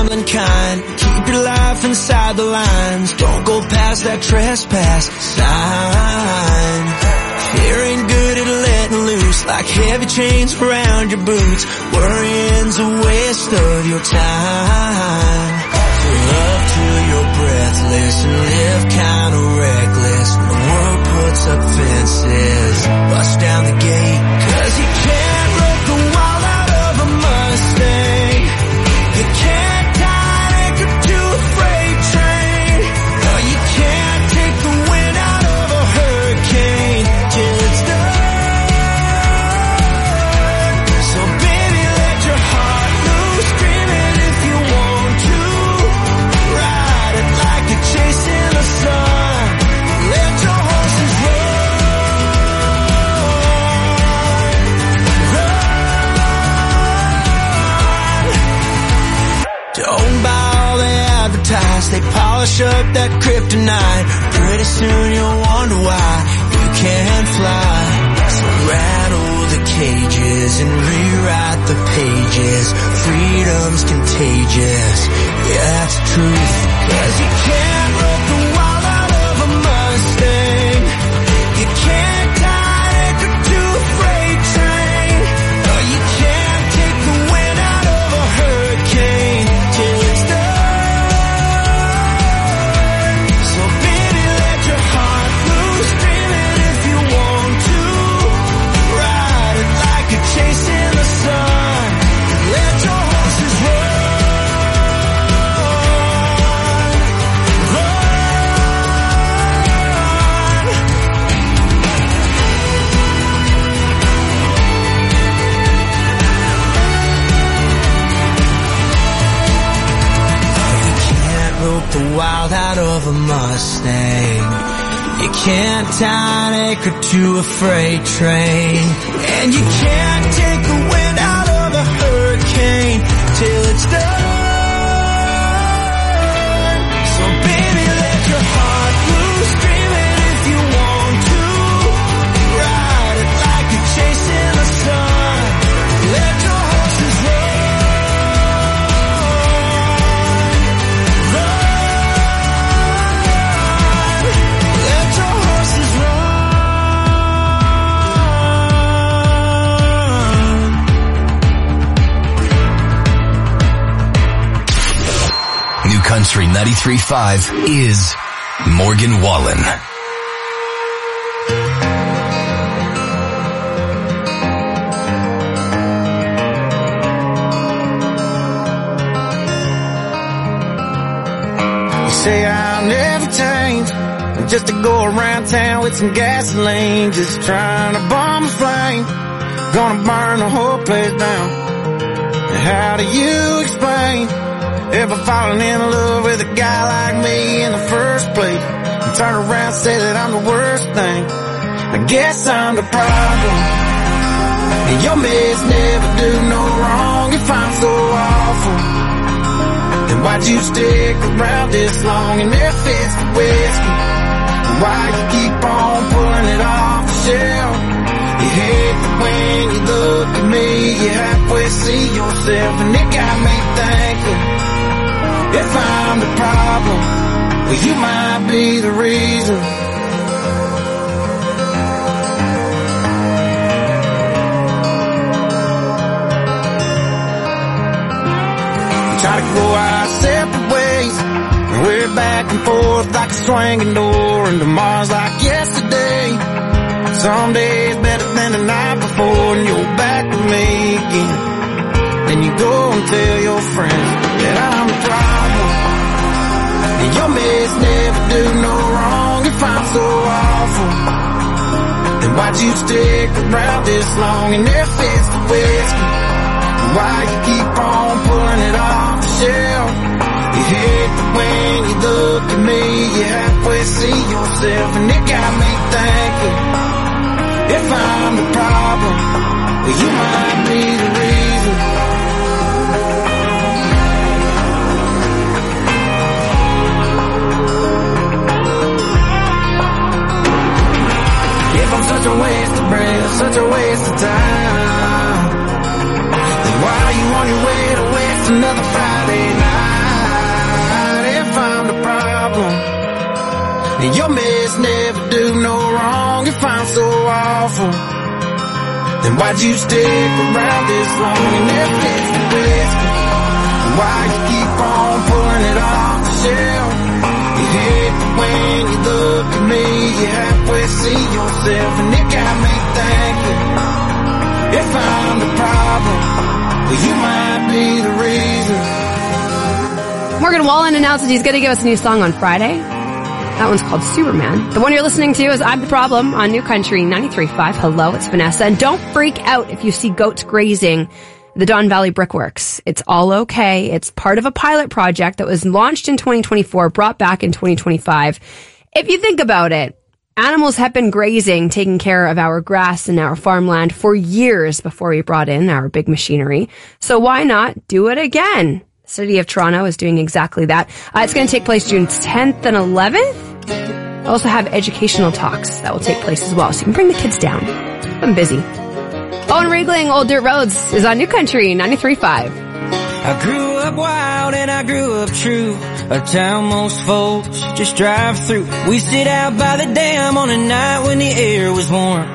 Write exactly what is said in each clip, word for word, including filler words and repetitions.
gambling kind. Keep your life inside the lines. Don't go past that trespass sign. Fear ain't good at letting loose, like heavy chains around your boots. Worrying's a waste of your time. Love till you're breathless and live kinda reckless. When the world puts up fences, bust down the gate. Cause you can't rope the wild out of a Mustang. You can't tie an anchor to a freight train. No, you can't take the wind out of a hurricane till it's done. So baby, let your heart loose, scream it if you want to. Ride it like you're chasing the sun. Let your horses run. Run. Don't buy all they advertise. They polish up that kryptonite. Pretty soon you'll wonder why you can't fly. So rattle the cages and rewrite the pages. Freedom's contagious, yeah, that's the truth. Cause you can't rope the wild out of a Mustang. You can't tie an anchor to a freight train. No, you can't take the wind out of a hurricane till it's done. So baby, let your heart loose, scream it if you want to. Ride it like you're chasing the sun. Let your horses run. The wild out of a Mustang. You can't tie an anchor to a freight train. And you can't take the wind out of a hurricane till it's done. So baby, let your heart loose, scream it if you want to. Ride it like you're chasing the sun. Let your horses run. Country ninety-three point five is Morgan Wallen. You say I'll never change, just to go around town with some gasoline, just trying to bomb a flame, gonna burn the whole place down. How do you explain ever falling in love with a guy like me in the first place, and turn around and say that I'm the worst thing? I guess I'm the problem, and your meds never do no wrong. If I'm so awful, then why'd you stick around this long? And if it's the whiskey, why you keep on pulling it off the shelf? You hate that when you look at me, you halfway see yourself, and it got me thinking, if I'm the problem, well, you might be the reason. We try to go our separate ways, and we're back and forth like a swinging door, and tomorrow's like yesterday. Some days better than the night before, and you're back with me again. Then you go and tell your friends that I'm the problem, and your meds never do no wrong. If I'm so awful, then why'd you stick around this long? And if it's the whiskey, why you keep on pulling it off the shelf? You hate that when you look at me, you halfway see yourself, and it got me thinking, if I'm the problem, well, you might be the reason. If I'm such a waste of breath, such a waste of time, then why are you on your way to waste another Friday night? Your mess never do no wrong. You find so awful. Then why'd you stick around this long and Netflix and whiskey? And why you keep on pulling it off the shelf? You hate it when you look at me, you halfway see yourself, and it got me thinking, if I'm the problem, well, you might be the reason. Morgan Wallen announces he's going to give us a new song on Friday. That one's called Superman. The one you're listening to is I'm the Problem on New Country ninety-three point five. Hello, it's Vanessa. And don't freak out if you see goats grazing the Don Valley Brickworks. It's all okay. It's part of a pilot project that was launched in twenty twenty-four, brought back in twenty twenty-five. If you think about it, animals have been grazing, taking care of our grass and our farmland for years before we brought in our big machinery. So why not do it again? The City of Toronto is doing exactly that. Uh, it's going to take place June tenth and eleventh. We'll also have educational talks that will take place as well, so you can bring the kids down. I'm busy. Owen Riegling, Old Dirt Roads, is on New Country ninety-three point five. I grew up wild and I grew up true. A town most folks just drive through. We sit out by the dam on a night when the air was warm.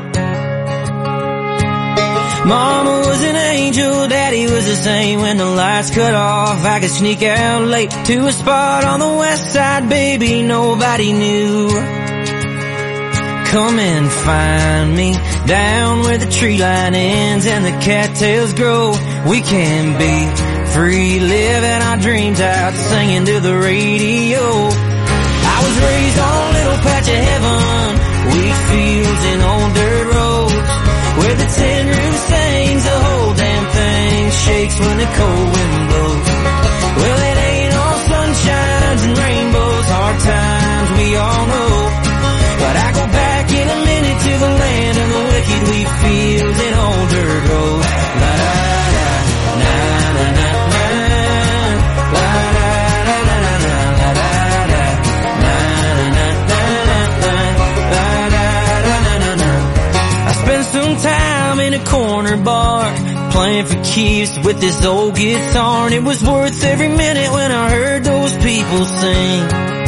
Mama was an angel, Daddy was the same. When the lights cut off, I could sneak out late to a spot on the west side, baby, nobody knew. Come and find me down where the tree line ends and the cattails grow. We can be free, living our dreams out, singing to the radio. I was raised on a little patch of heaven, wheat fields and old dirt roads, where the tin roof sings, the whole damn thing shakes when the cold wind blows. Well, it ain't all sunshines and rainbows, hard times we all know. But I go back in a minute to the land of the wicked, wheat fields and old dirt roads. La da da, na na na na, la da da da da da, la da da, na na na na na, la da da da da. I spent some time in a corner bar, playing for keeps with this old guitar, and it was worth every minute when I heard those people sing.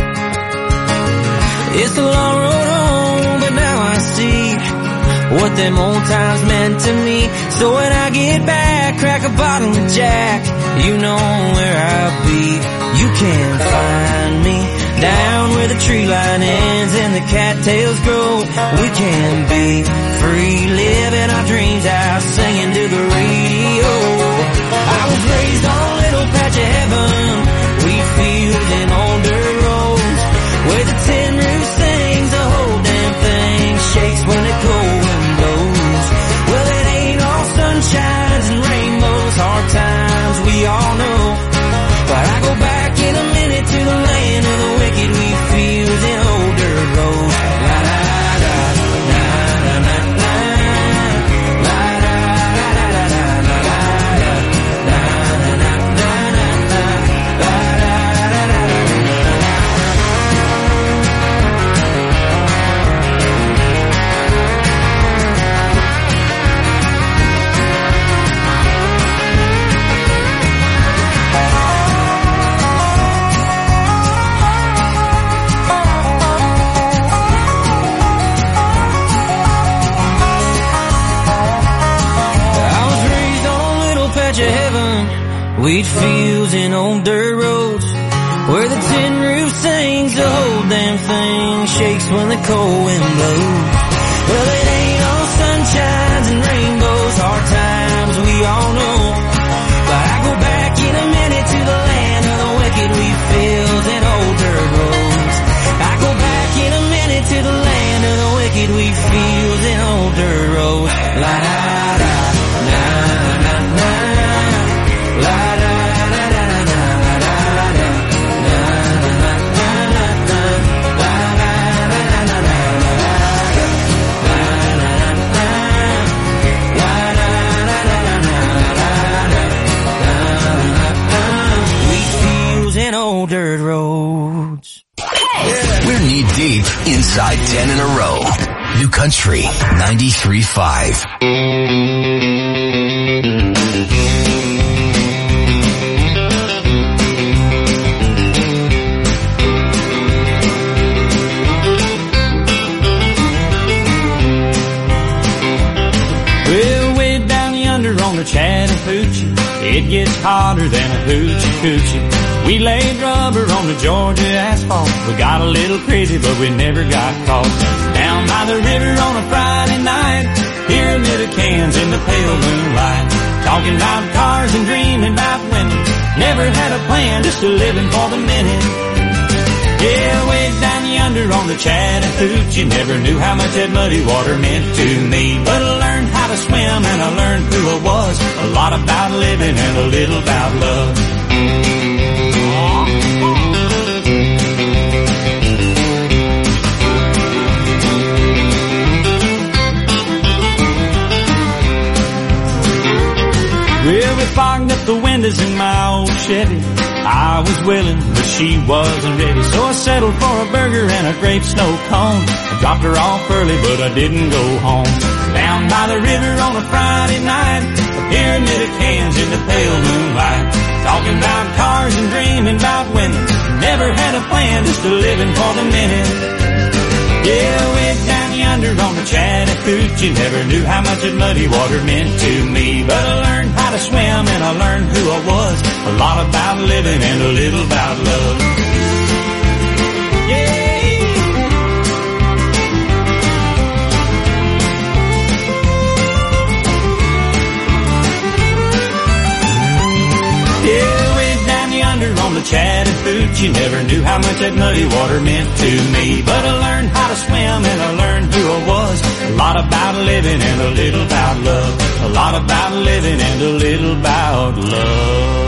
It's a long road home, but now I see what them old times meant to me. So when I get back, crack a bottle of Jack, you know where I'll be. You can find me down where the tree line ends and the cattails grow. We can be free, living our dreams out, singing to the radio. I was raised on a little patch of heaven, wheat fields and old dirt roads, where the tin roof sings, the whole damn thing shakes when the cold wind blows. Well, it ain't all sunshines and rainbows, hard times we all know. But I go back in a minute to the land of the wicked, wheat fields and old dirt roads. La da da, na na na na, la da da da da da, la da da, na na na na na, la da da da da. Wheat fields and old dirt roads, where the tin roof sings, the whole damn thing shakes when the cold wind blows. Well, it ain't all sunshines and rainbows, hard times we all know. But I go back in a minute to the land of the wicked, wheat fields and old dirt roads. I go back in a minute to the land of the wicked, wheat fields and old dirt roads. La da da, na na na, la da. Dirt roads. Hey! We're knee deep inside ten in a row. New Country ninety-three point five. hotter than a hoochie coochie. We laid rubber on the Georgia asphalt. We got a little crazy, but we never got caught. Down by the river on a Friday night, pyramid of cans in the pale moonlight. Talking about cars and dreaming about women. Never had a plan, just a living for the minute. Yeah, way down yonder on the Chattahoochee, never knew how much that muddy water meant to me. But I learned how to swim and I learned who I was. A lot about living and a little about love. Well, we fogged up the windows in my old Chevy. I was willing, but she wasn't ready. So I settled for a burger and a grape snow cone. I dropped her off early, but I didn't go home. Down by the river on a Friday night, a pyramid of cans in the pale moonlight. Talking about cars and dreaming about women. Never had a plan, just a living for the minute. Yeah, way down yonder on the Chattahoochee, never knew how much that muddy water meant to me. But I learned how to swim and I learned who I was. A lot about living and a little about love. Yeah. Yeah, way down yonder on the Chattahoochee, never knew how much that muddy water meant to me. But I learned how to swim and I learned who I was. A lot about living and a little about love. A lot about living and a little about love.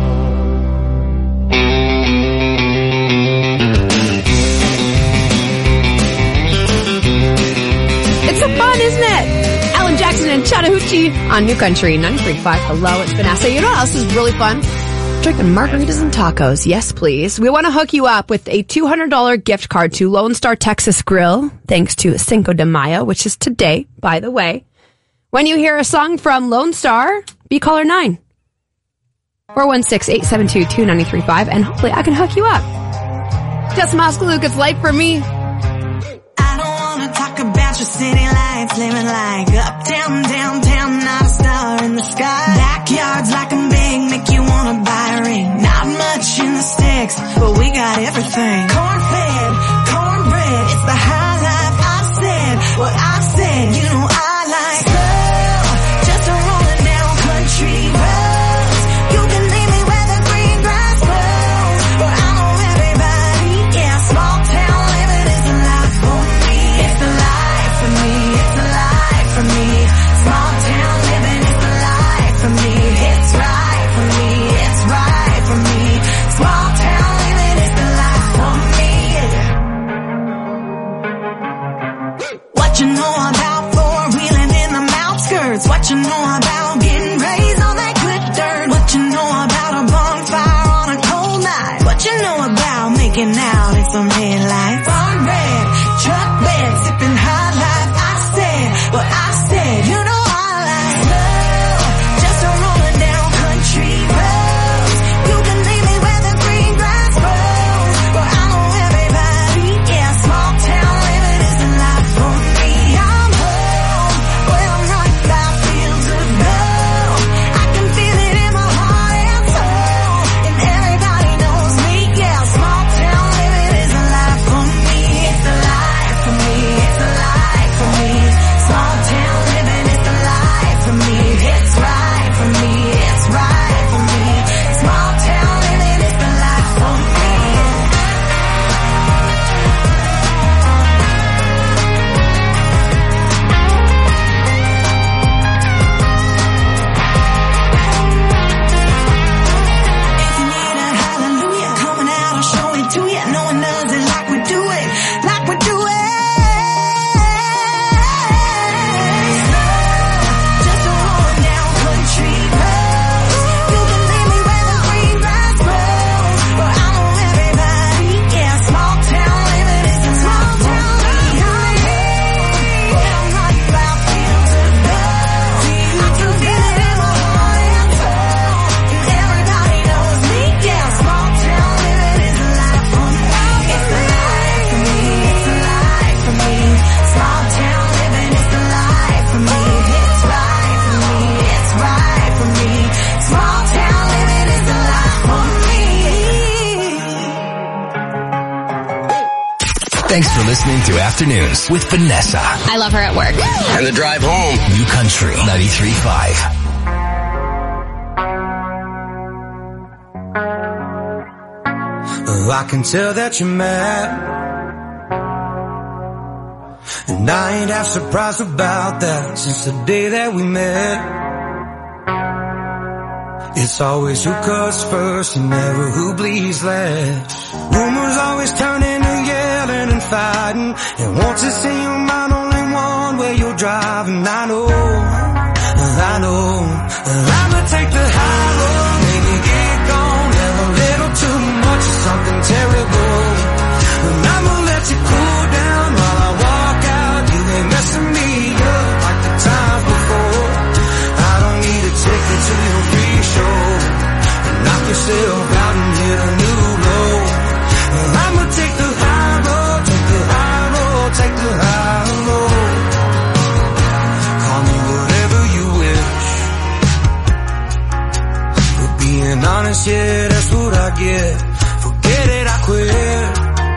It's so fun, isn't it? Alan Jackson and Chattahoochee on New Country ninety-three point five. Hello, it's Vanessa. You know what else is really fun? Drinking margaritas and tacos. Yes, please. We want to hook you up with a two hundred dollars gift card to Lone Star Texas Grill, thanks to Cinco de Mayo, which is today, by the way. When you hear a song from Lone Star, be caller nine. four one six, eight seven two, two nine three five, and hopefully I can hook you up. Just Moskaluk, it's light for me. I don't want to talk about your city lights, living like uptown, downtown, not a star in the sky. Backyards like I'm big, make you want to buy a ring. Not much in the sticks, but we got everything. Corn-fed, cornbread, it's the high life. I've said what I've said, you know I like slow, just a rolling down country roads. You can leave me where the green grass grows, where I know everybody. Yeah, small town living is the life for me. It's the life for me. It's the life for me. Small town living is the life for me. It's right for me. It's right for me. Small town living is the life for me. What you know about four-wheeling in the outskirts? What you know about getting raised on that good dirt? What you know about a bonfire on a cold night? What you know about making out in some headlights? Barn red, truck bed, sipping high life. I said what I said, you know I like slow, just a rolling down country roads. You can leave me where the green grass grows, where I know everybody. Yeah, small town living is the life for me. I'm home, well I'm right by fields of gold. I can feel it in my heart and soul, and everybody knows me. Yeah, small town living is the life Thanks for listening to Afternoons with Vanessa. I love her at work. And the drive home. New Country ninety-three point five. Oh, I can tell that you're mad, and I ain't half surprised about that since the day that we met. It's always who cuts first and never who bleeds last. Rumors always turn into yelling and fighting, and once it's in your mind, only one way you're driving. I know, I know, I'ma take the high road, maybe get gone, have a little too much of something terrible, and I'ma let you cool down while I walk out. You ain't messing me up like the times before. I don't need to take you to your free show and knock yourself out and hit a new low. I'ma take the high road, take the high road, take the high road. Call me whatever you wish, but being honest, yeah, that's what I get. Forget it, I quit.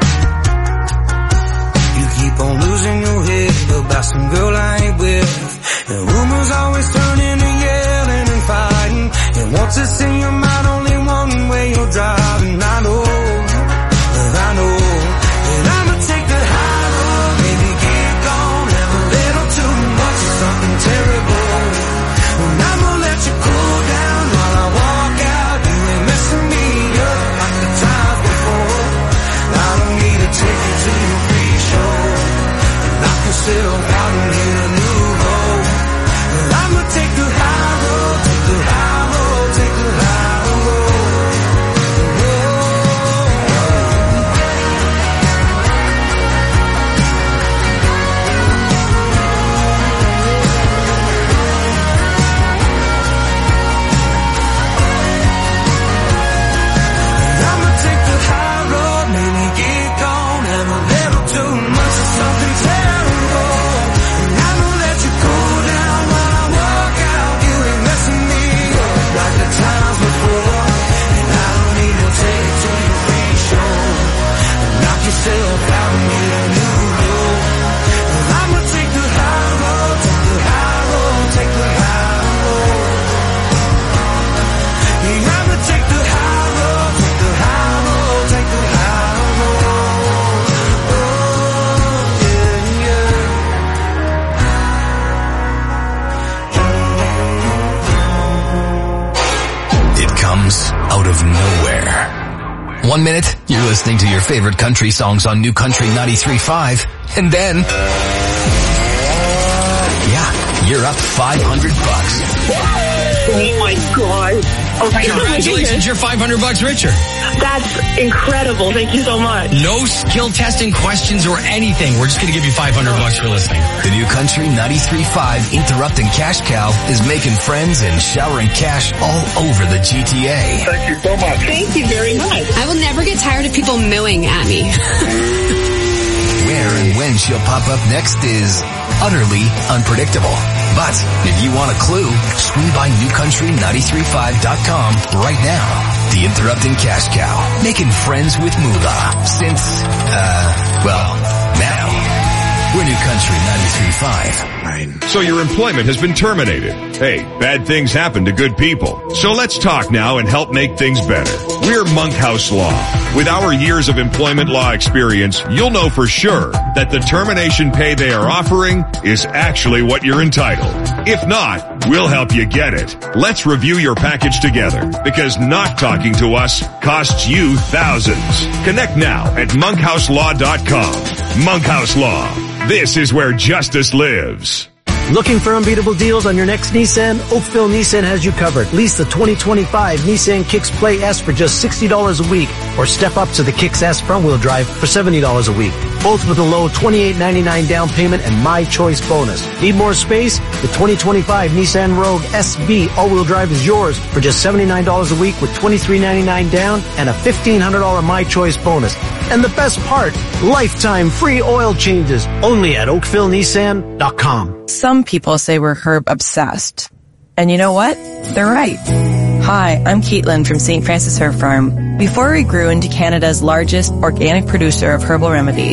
You keep on losing your head about some girl I ain't with, and rumors always turn into yelling and fighting, and once it's in your mind, only one way you're driving. I know, I know, and I'ma take the high road, maybe get gone, have a little too much of something terrible, and I'ma let you cool down while I walk out. You ain't messing me up like the times before. I don't need to take you to your free show and knock yourself out and hit a new low. And I'ma take the high road, take the high road, take the high road. Out of nowhere. One minute, you're listening to your favorite country songs on New Country ninety-three point five, and then, yeah, you're up five hundred bucks. Oh my God. Oh my God. Congratulations, you're five hundred bucks richer. That's incredible. Thank you so much. No skill testing questions or anything. We're just going to give you five hundred bucks for listening. The New Country ninety-three point five Interrupting Cash Cow is making friends and showering cash all over the G T A. Thank you so much. Thank you very much. I will never get tired of people mooing at me. Where and when she'll pop up next is utterly unpredictable. But if you want a clue, swing by new country ninety-three point five dot com right now. The Interrupting Cash Cow, making friends with Moolah since, uh, well, now. We're New Country ninety-three point five. Right. So your employment has been terminated. Hey, bad things happen to good people. So let's talk now and help make things better. We're Monkhouse Law. With our years of employment law experience, you'll know for sure that the termination pay they are offering is actually what you're entitled. If not, we'll help you get it. Let's review your package together, because not talking to us costs you thousands. Connect now at monkhouse law dot com. Monkhouse Law. This is where justice lives. Looking for unbeatable deals on your next Nissan? Oakville Nissan has you covered. Lease the twenty twenty-five Nissan Kicks Play S for just sixty dollars a week, or step up to the Kicks S front-wheel drive for seventy dollars a week. Both with a low twenty-eight ninety-nine down payment and My Choice bonus. Need more space? The twenty twenty-five Nissan Rogue S V all-wheel drive is yours for just seventy-nine dollars a week with twenty-three ninety-nine down and a fifteen hundred dollars My Choice bonus. And the best part, lifetime free oil changes only at oakville nissan dot com. Some people say we're herb obsessed. And you know what? They're right. Hi, I'm Caitlin from Saint Francis Herb Farm. Before we grew into Canada's largest organic producer of herbal remedies,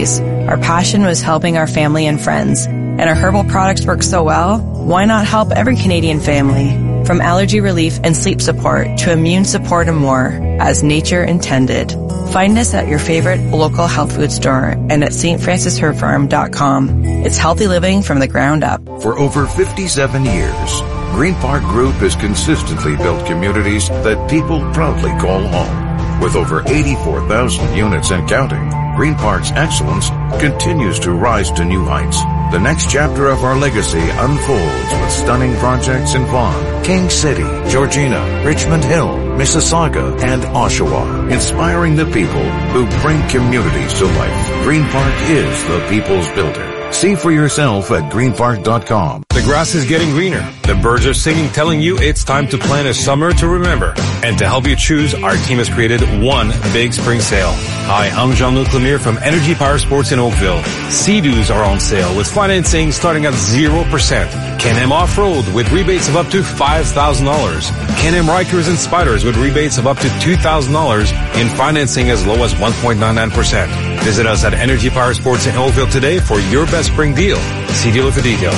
Our passion was helping our family and friends. And our herbal products work so well, why not help every Canadian family? From allergy relief and sleep support to immune support and more, as nature intended. Find us at your favorite local health food store and at s t francis herb farm dot com. It's healthy living from the ground up. For over fifty-seven years, Green Park Group has consistently built communities that people proudly call home. With over eighty-four thousand units and counting, Green Park's excellence continues to rise to new heights. The next chapter of our legacy unfolds with stunning projects in Vaughan, King City, Georgina, Richmond Hill, Mississauga, and Oshawa, inspiring the people who bring communities to life. Green Park is the people's builder. See for yourself at green park dot com. The grass is getting greener. The birds are singing, telling you it's time to plan a summer to remember. And to help you choose, our team has created one big spring sale. Hi, I'm Jean-Luc Lemire from Energy Power Sports in Oakville. Sea-Doos are on sale with financing starting at zero percent. Can-Am Off-Road with rebates of up to five thousand dollars. Can-Am Rikers and Spiders with rebates of up to two thousand dollars in financing as low as one point nine nine percent. Visit us at Energy Power Sports in Oakville today for your best spring deal. See dealer for details.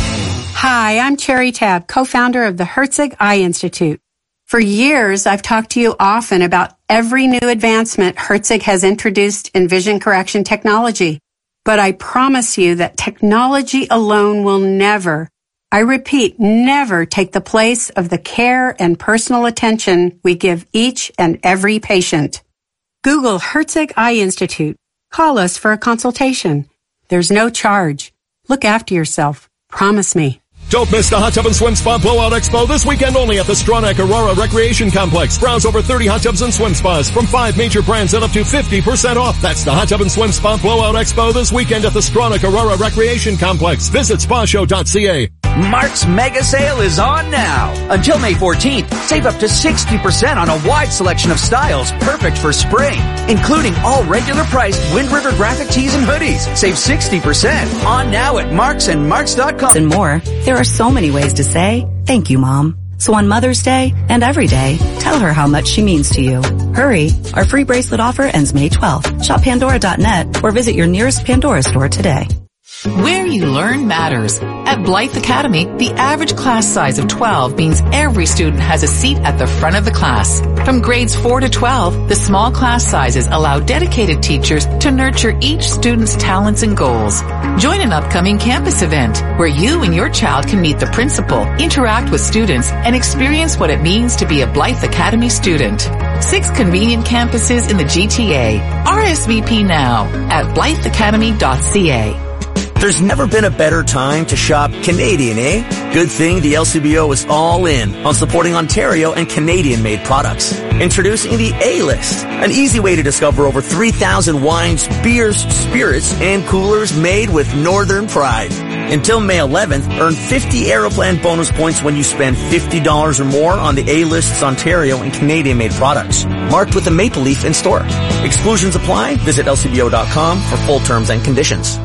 Hi, I'm Cherry Tab, co-founder of the Herzig Eye Institute. For years, I've talked to you often about every new advancement Herzig has introduced in vision correction technology. But I promise you that technology alone will never, I repeat, never take the place of the care and personal attention we give each and every patient. Google Herzig Eye Institute. Call us for a consultation. There's no charge. Look after yourself. Promise me. Don't miss the Hot Tub and Swim Spa Blowout Expo this weekend only at the Stronach Aurora Recreation Complex. Browse over thirty hot tubs and swim spas from five major brands at up to fifty percent off. That's the Hot Tub and Swim Spa Blowout Expo this weekend at the Stronach Aurora Recreation Complex. Visit spa show dot c a. Mark's Mega Sale is on now. Until May fourteenth, save up to sixty percent on a wide selection of styles perfect for spring, including all regular priced Wind River graphic tees and hoodies. Save sixty percent on now at marks and marks dot com. And more. There are so many ways to say, thank you, Mom. So on Mother's Day and every day, tell her how much she means to you. Hurry. Our free bracelet offer ends May twelfth. Shop Pandora dot net or visit your nearest Pandora store today. Where you learn matters. At Blythe Academy, the average class size of twelve means every student has a seat at the front of the class. From grades four to twelve, the small class sizes allow dedicated teachers to nurture each student's talents and goals. Join an upcoming campus event where you and your child can meet the principal, interact with students, and experience what it means to be a Blythe Academy student. Six convenient campuses in the G T A. R S V P now at blythe academy dot c a. There's never been a better time to shop Canadian, eh? Good thing the L C B O is all in on supporting Ontario and Canadian-made products. Introducing the A-List, an easy way to discover over three thousand wines, beers, spirits, and coolers made with Northern pride. Until May eleventh, earn fifty Aeroplan bonus points when you spend fifty dollars or more on the A-List's Ontario and Canadian-made products, marked with a maple leaf in store. Exclusions apply. Visit L C B O dot com for full terms and conditions.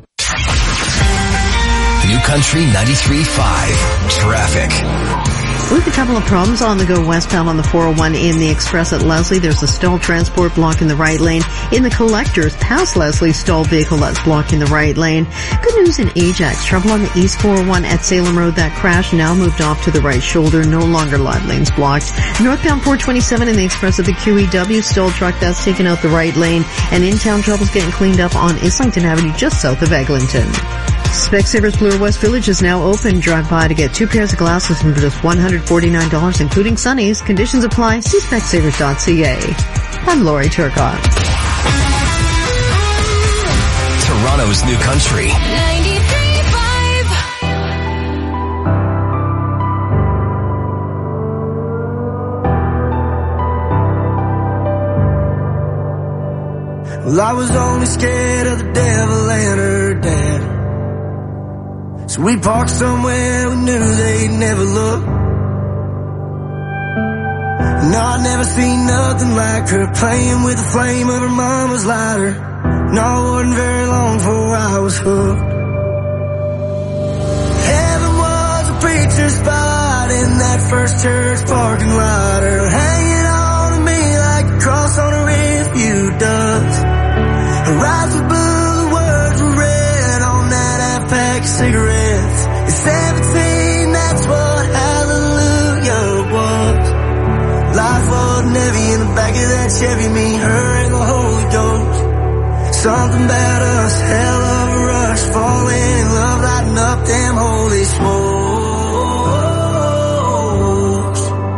New Country ninety-three point five. Traffic. With a couple of problems on the go westbound on the four oh one in the Express at Leslie, there's a stalled transport blocking the right lane. In the Collectors, past Leslie, stalled vehicle that's blocking the right lane. Good news in Ajax. Trouble on the East four oh one at Salem Road. That crash now moved off to the right shoulder. No longer lot lanes blocked. Northbound four twenty-seven in the Express at the Q E W, stalled truck that's taken out the right lane. And in-town trouble's getting cleaned up on Islington Avenue just south of Eglinton. Specsavers Bloor West Village is now open. Drive by to get two pairs of glasses for just one hundred forty-nine dollars, including sunnies. Conditions apply. See specsavers dot c a. I'm Lori Turcott. Toronto's New Country. ninety-three point five. Well, I was only scared of the devil and her dad. So we parked somewhere we knew they'd never look. No, I'd never seen nothing like her, playing with the flame of her mama's lighter. No, it wasn't very long before I was hooked. Heaven was a preacher's spot in that first church parking lot. Her hanging on to me like a cross on a rearview does. Her eyes were blue, the word Something about us, hell of a rush, falling in love, lighting up them holy smokes.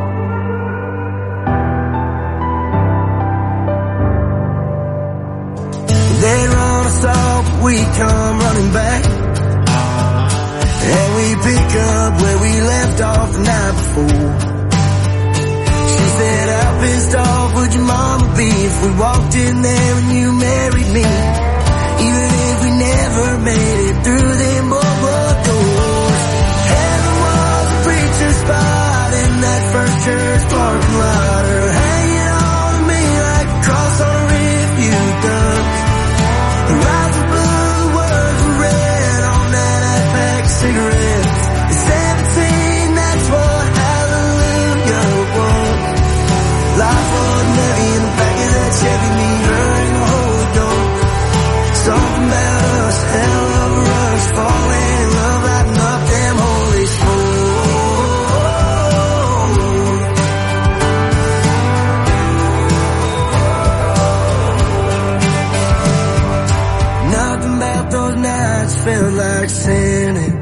They run us off, we come running back, and we pick up where we left off the night before. She said, how pissed off would your mama be if we walked in there and you married me? Even if we never made it through them boardwalk doors. Heaven was a preacher's spot in that first church parking lot, or hanging on to me like a cross on a refuse dump. The rides were blue, the words were red on that half pack of cigarettes. At seventeen, that's what hallelujah was. Life wasn't heavy in the back of that Chevy, me, her, and the Holy Ghost. Something about us, hell of a rush, falling in love, lighting up them holy smokes. Nothing about those nights felt like sinning.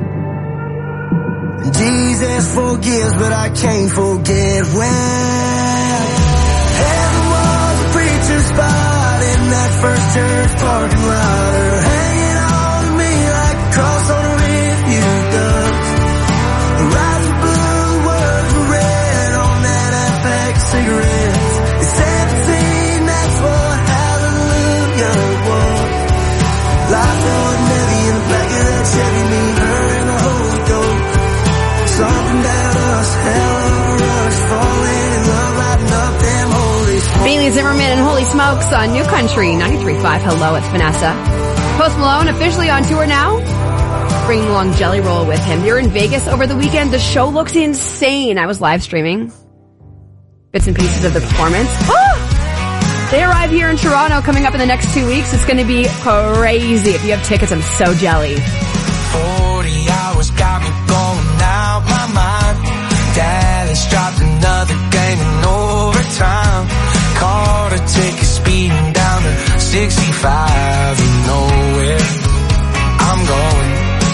Jesus forgives, but I can't forget when heaven was a preacher's spot in that first church parking lot, or hanging on to me like a cross on a refuse dump. The rides were blue, the words were red on that half pack of cigarettes. At seventeen, that's what hallelujah was. Life wasn't heavy in the back of that Chevy, me, her, and the Holy Ghost. Something about us, hell of a rush, falling in love, lighting up them holy smokes. Bailey Zimmerman and Holy Smokes on New Country ninety-three point five. Hello, it's Vanessa. Post Malone officially on tour now. Bringing along Jelly Roll with him. You're in Vegas over the weekend. The show looks insane. I was live streaming bits and pieces of the performance. Oh! They arrive here in Toronto coming up in the next two weeks. It's going to be crazy. If you have tickets, I'm so jelly. forty hours got me going out my mind. Dallas dropped another game in overtime. Caught a ticket speeding down to sixty-five and nowhere I'm going.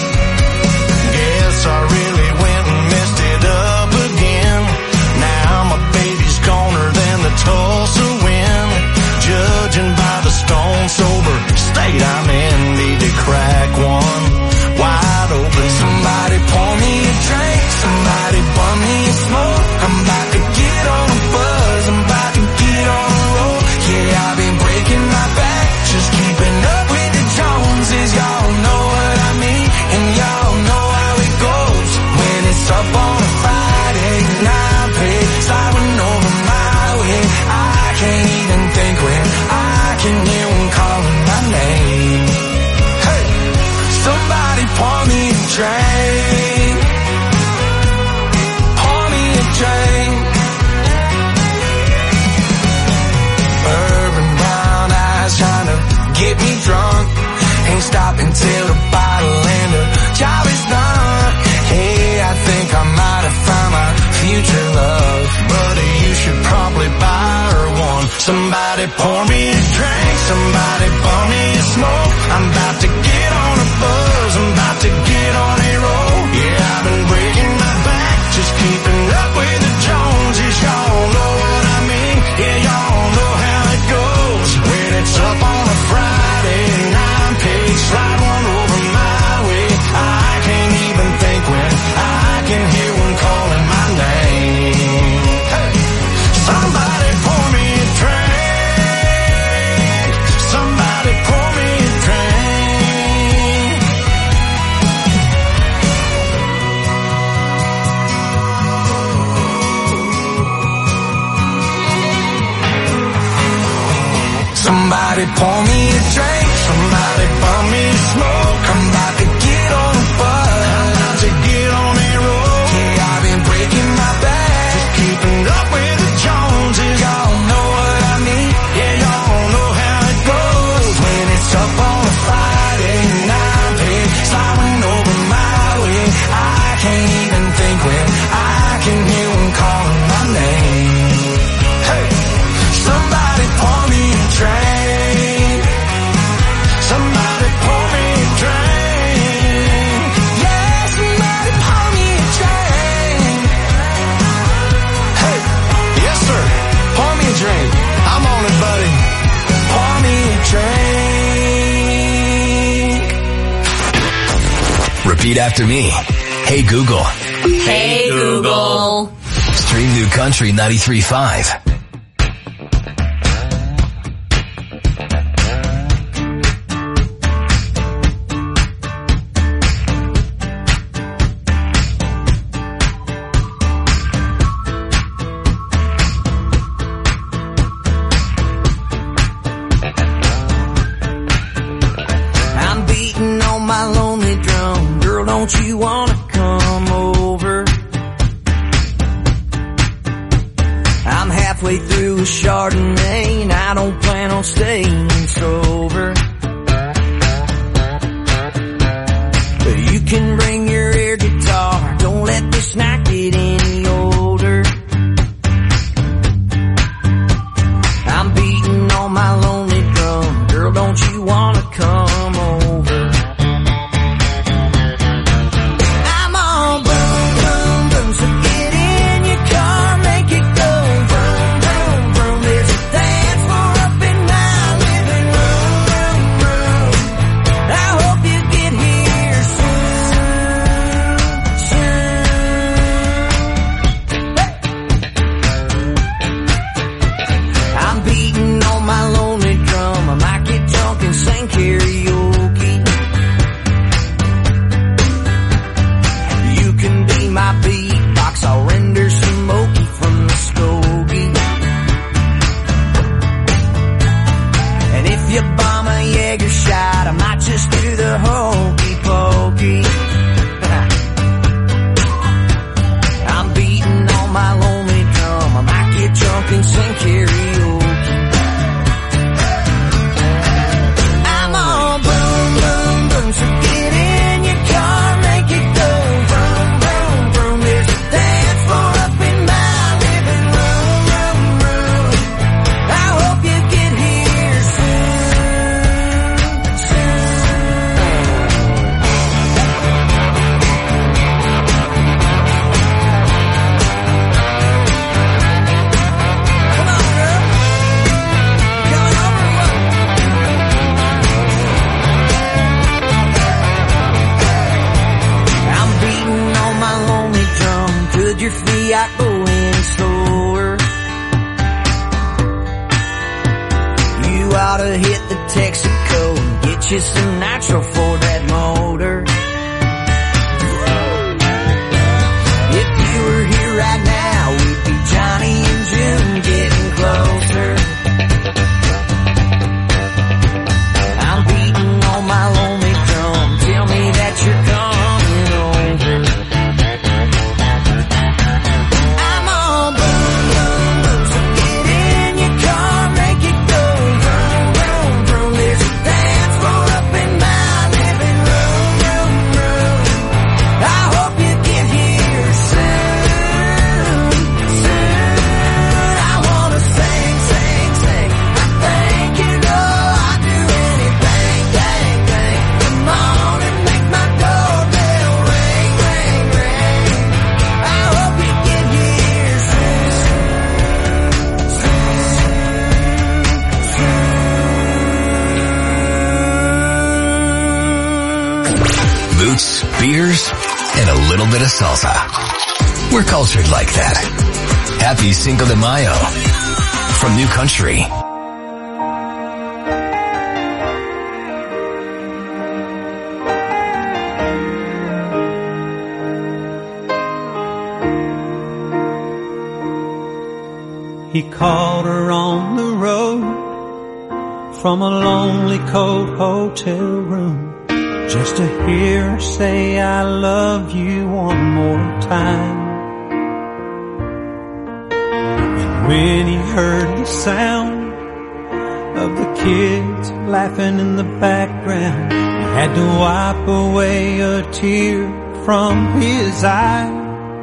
Guess I really went and messed it up again. Now my baby's goner than the Tulsa wind. Judging by the stone sober state I'm in, need to crack one wide open. Somebody pour me a drink, somebody bum me a smoke. I'm about to get on a buzz, I'm about to get on a roll. Yeah, I've been breaking my back, just keeping up with the Joneses. Y'all know what I mean, and y'all know how it goes. When it's up on a Friday and I pay, sliding over my way. I can't even think when I can hear them calling my name. Hey, somebody pour me a drink, pour me a drink. Urban brown eyes trying to get me drunk. Ain't stopping till the bottle and the job is done. Hey, I think I might have found my future love, but you should probably buy her one. Somebody pour me a drink, somebody pour me a smoke. I'm about to get on a buzz, I'm about to get on a roll. Yeah, I've been breaking my back, just keeping up with the Joneses. Y'all know what I mean, yeah, y'all know how it goes. When it's up on a Friday and I'm paid, slide one over my way. I can't even think when I can hear one calling my name. Hey, somebody pour me a drink, somebody pour me a drink. Somebody pour me a drink, somebody pour me a smoke. I'm about to get on a buzz, I'm about to get on a roll. Yeah, I've been breaking my back, just keeping up with the Joneses. Y'all know what I mean, yeah, y'all know how it goes. When it's up on a Friday and I'm paid, sliding over my way. I can't even think when I can hear them calling my name. Hey, somebody pour me a drink, Repeat after me. Hey Google. Hey Google. Stream New Country ninety-three point five. I'm beating on my lonely drum. Girl, don't you wanna come over? I'm halfway through a Chardonnay and I don't plan on staying sober. But you can bring your air guitar. Don't let this night get any older. I'm beating on my lonely drum. Girl, don't you wanna come over? I'm on boom, boom, boom. So get in your car, make it go vroom, vroom, vroom. There's a dance floor up in my living room, room, room. I hope you get here soon, soon. Hey. I'm beating on my lonely drum. I might get drunk and sing karaoke. You can be my beatbox. I'll render smoky from the Skokie. And if you bomb a Jaeger shot, I might just do the hokey pokey. I'm beating on my lonely drum. I might get drunk and sing karaoke. I'm on boom, boom, boom. So get in your car, make it go vroom, vroom, vroom. There's a dance floor up in my living room, room, room. I hope you get here soon, I'm beating on my lonely drum. Could your Fiat go any slower? You ought to hit the Texaco and get you some nitro for that motor. If you were here right now, we'd be Johnny and June getting closer. I'm beating on my lonely drum. Tell me that you're coming over. I'm on boom, boom, boom. So get in your car, make it go vroom, vroom, vroom. There's a dance floor up in my living room, room, room. I hope you get here soon, soon. I wanna sing, sing, sing. I think you know I'd do anything, dang, dang. Come on and make my doorbell ring, ring, ring. I hope you get here soon, soon, Boots, beers, and a little bit of salsa. We're cultured like that. Happy Cinco de Mayo from New Country. He called her on the road from a lonely cold hotel room just to hear her say I love you one more time. And when he heard the sound of the kids laughing in the background, he had to wipe away a tear from his eye.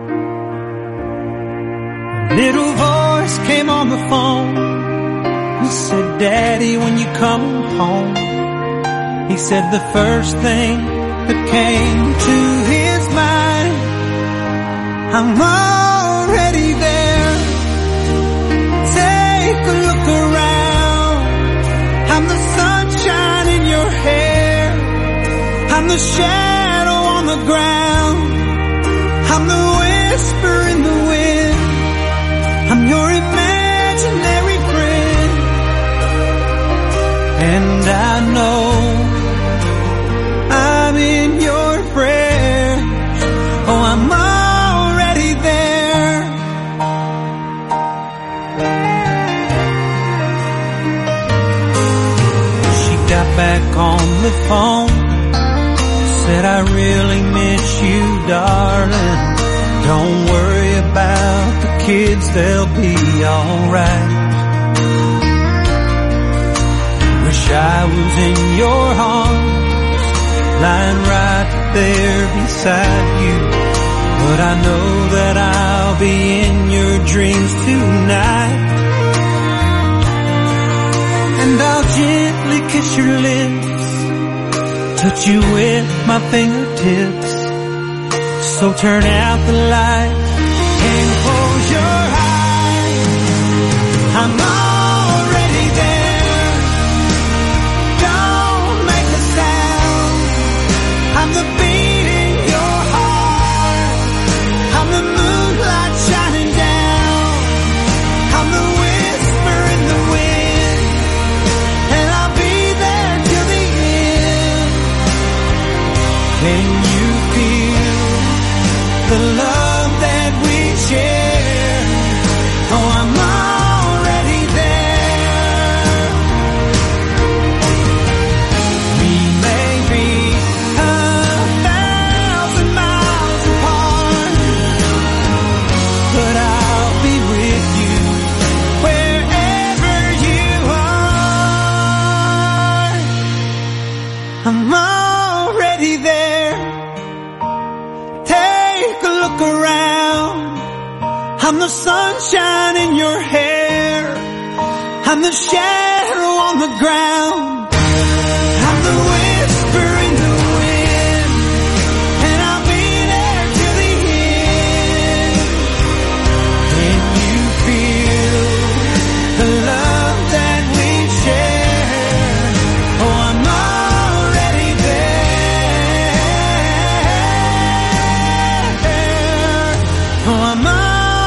A little voice came on the phone. He said, Daddy, when you come home. He said the first thing that came to his mind, I'm already there. Take a look around. I'm the sunshine in your hair. I'm the shadow on the ground. I'm the whisper in the wind. I'm your imaginary friend. And I know I'm in your prayers. Oh, I'm already there. She got back on the phone, said I really miss you, darling. Don't worry about the kids, they'll be alright. Wish I was in your arms, lying right there beside you. But I know that I'll be in your dreams tonight. And I'll gently kiss your lips, touch you with my fingertips. So turn out the light and close your eyes. I'm already there. Don't make a sound. I'm the beat in your heart. I'm the moonlight shining down. I'm the whisper in the wind. And I'll be there till the end. Can you feel the love that we share? Oh, I'm already there. We may be a thousand miles apart, but I'll be with you wherever you are. I'm already there. Take a look around. I'm the sunshine in your hair. I'm the shadow on the ground. I'm the whisper in the wind. And I'll be there till the end. Can you feel the love that we share? Oh, I'm already there. Oh, I'm already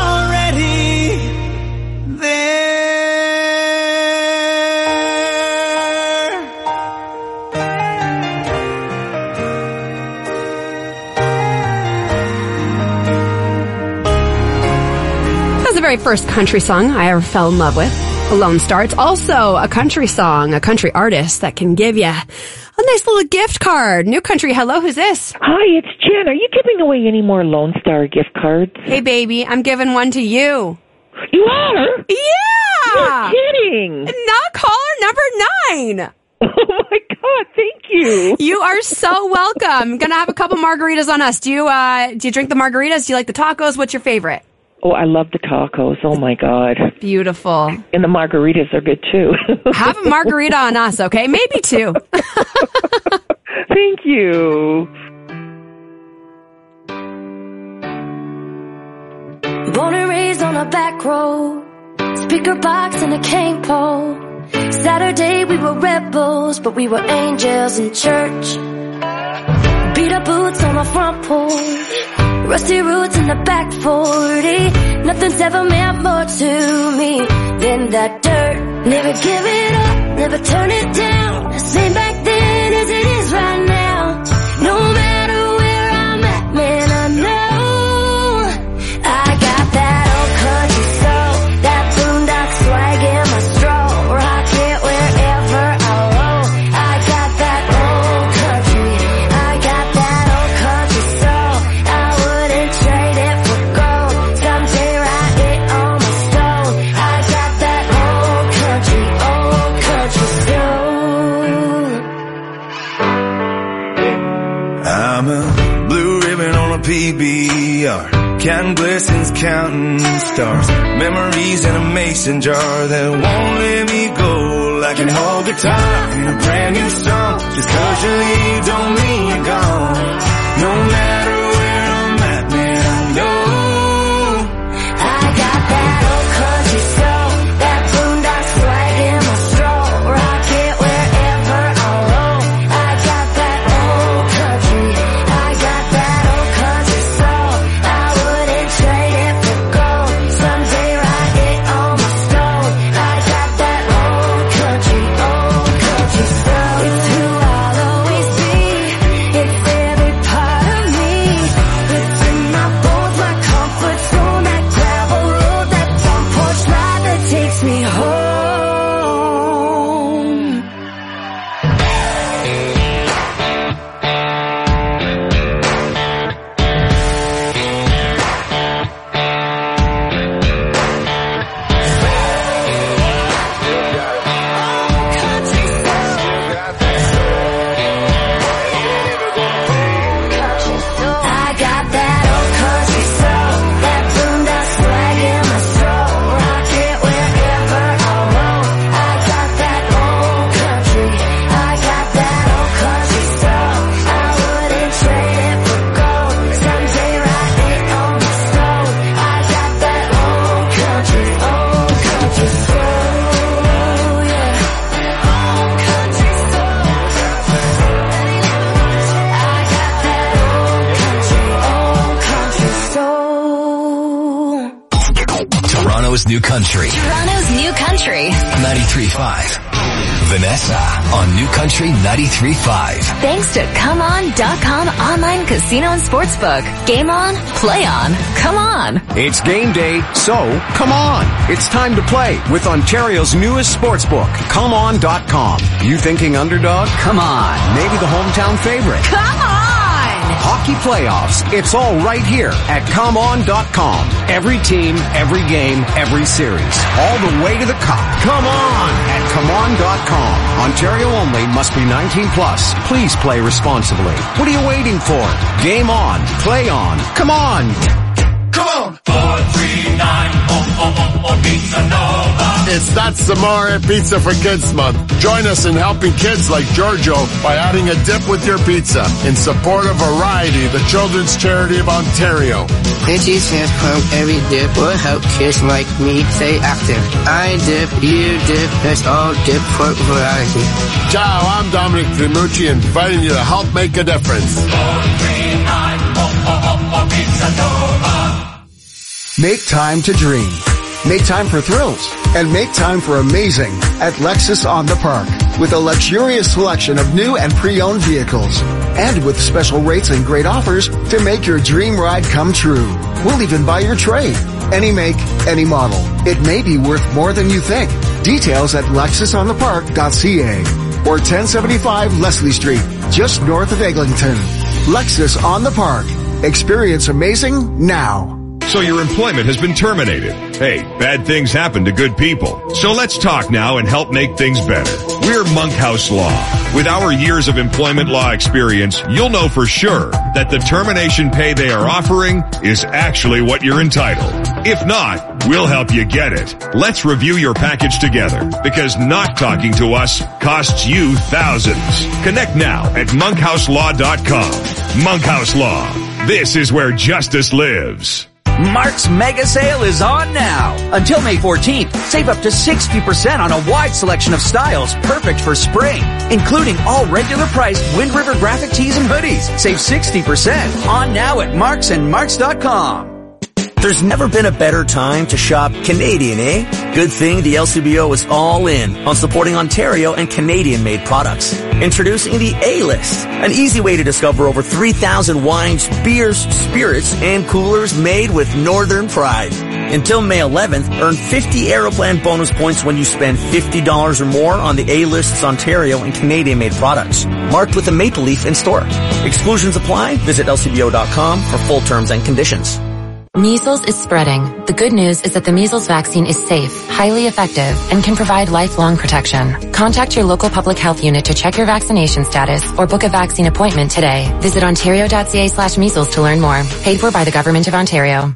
there. That was the very first country song I ever fell in love with, a Lone Star. It's also a country song, a country artist that can give you a nice little gift card. New Country, hello, who's this? Hi, it's Jen. Are you giving away any more Lone Star gift cards? Hey, baby, I'm giving one to you. You are? Yeah! You're kidding. Not caller number nine. Oh, my God, thank you. You are so welcome. Gonna have a couple margaritas on us. Do you, uh, do you drink the margaritas? Do you like the tacos? What's your favorite? Oh, I love the tacos. Oh, my God. Beautiful. And the margaritas are good, too. Have a margarita on us, okay? Maybe two. Thank you. Born and raised on a back road, speaker box and a cane pole. Saturday we were rebels, but we were angels in church. Beat up boots on my front porch, rusty roots in the back forty. Nothing's ever meant more to me than that dirt. Never give it up, never turn it down. Same back then as it is right now. No matter where I'm at, man, I know I got that old country soul, that boondock swag in my stroll. Rock it wherever I roll. I got that old country, I got that old country soul. I wouldn't trade it for gold. Someday write it on my stone. I got that old country, old country soul. I'm a blue ribbon on a P B R, counting blessings, counting stars, memories in a mason jar that won't let me go. Like an old guitar in a brand new song. Just cause you leave don't mean you're gone. No matter where I'm at, man, I know I got that old country soul, that boondock swag in my stroll. Rock it wherever I roll. I got that old country, I got that New Country. Toronto's New Country. ninety-three point five. Vanessa on New Country ninety-three point five. Thanks to Come On dot com online casino and sportsbook. Game on, play on, come on. It's game day, so come on. It's time to play with Ontario's newest sportsbook, Come On dot com. You thinking underdog? Come on. Maybe the hometown favorite. Come on! Hockey playoffs. It's all right here at Come On dot com. Every team, every game, every series. All the way to the cup. Come on at Come On dot com. Ontario only, must be nineteen plus. Please play responsibly. What are you waiting for? Game on. Play on. Come on. Come on. four three nine, oh, oh, oh, oh, Pizza Nova. It's That's Amore Pizza for Kids Month. Join us in helping kids like Giorgio by adding a dip with your pizza in support of Variety, the children's charity of Ontario. Itchy Sans Pump Every Dip will help kids like me stay active. I dip, you dip, let's all dip for variety. Ciao, I'm Dominic Trimucci, inviting you to help make a difference. four three nine, oh, oh, oh, oh, Pizza Nova. Make time to dream. Make time for thrills. And make time for amazing at Lexus on the Park. With a luxurious selection of new and pre-owned vehicles. And with special rates and great offers to make your dream ride come true. We'll even buy your trade. Any make, any model. It may be worth more than you think. Details at lexus on the park dot c a or ten seventy-five Leslie Street, just north of Eglinton. Lexus on the Park. Experience amazing now. So your employment has been terminated. Hey, bad things happen to good people. So let's talk now and help make things better. We're Monkhouse Law. With our years of employment law experience, you'll know for sure that the termination pay they are offering is actually what you're entitled. If not, we'll help you get it. Let's review your package together, because not talking to us costs you thousands. Connect now at monkhouse law dot com. Monkhouse Law. This is where justice lives. Mark's Mega Sale is on now. Until May fourteenth, save up to sixty percent on a wide selection of styles perfect for spring, including all regular priced Wind River graphic tees and hoodies. Save sixty percent on now at marks and marks dot com. There's never been a better time to shop Canadian, eh? Good thing the L C B O is all in on supporting Ontario and Canadian-made products. Introducing the A-List, an easy way to discover over three thousand wines, beers, spirits, and coolers made with Northern pride. Until May eleventh, earn fifty Aeroplan bonus points when you spend fifty dollars or more on the A-List's Ontario and Canadian-made products, marked with a maple leaf in store. Exclusions apply. Visit L C B O dot com for full terms and conditions. Measles is spreading. The good news is that the measles vaccine is safe, highly effective, and can provide lifelong protection. Contact your local public health unit to check your vaccination status or book a vaccine appointment today. Visit ontario dot c a slash measles to learn more. Paid for by the Government of Ontario.